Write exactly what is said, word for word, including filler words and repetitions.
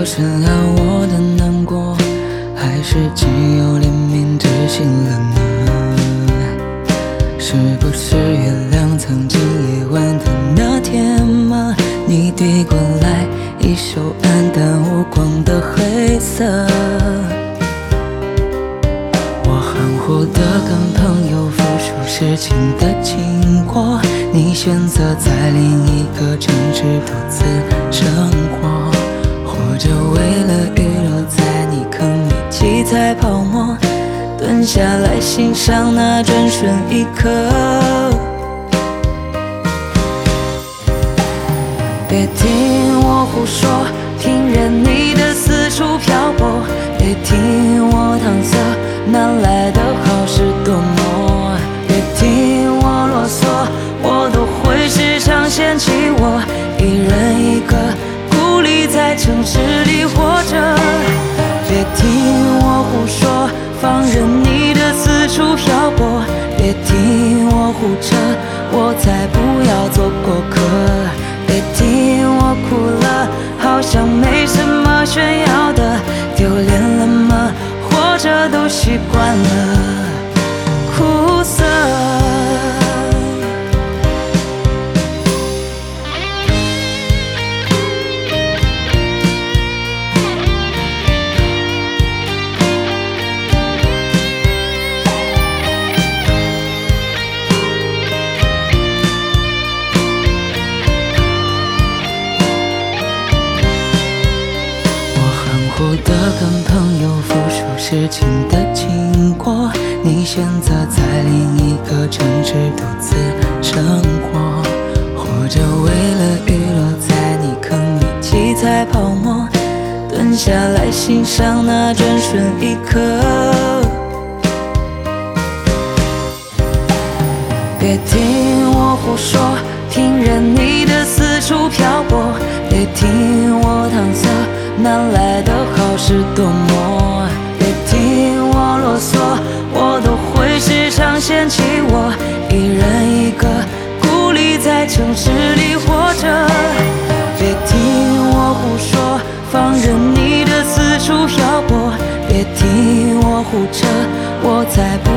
深了我的难过，还是只有怜悯之心了呢？是不是原谅曾经夜晚的那天吗？你递过来一首黯淡无光的灰色，我含糊地跟朋友复述事情的经过，你选择在另一个城市独自生活，或者为了娱乐在你坑里七彩泡沫，蹲下来欣赏那转瞬一刻。别听我胡说，听任你的四处漂泊，别听我搪塞，哪来的好事多磨？别听我啰嗦，我都会时常嫌弃我一人一个孤立在城市里活着。别听我胡说，放任你的四处漂泊，别听我胡扯，我才不要做过客。别听我哭了，好像没什么炫耀的，丢脸了吗？活着都习惯了苦涩。我的跟朋友复述事情的经过，你选择在另一个城市独自生活，或者为了娱乐在你坑里七彩泡沫，蹲下来欣赏那转瞬一刻。别听我胡说，听任你的四处漂泊，别听我搪塞，哪来的好事多磨？别听我啰嗦，我都会时常嫌弃我一人一个孤立在城市里活着。别听我胡说，放任你的四处漂泊，别听我胡扯，我才不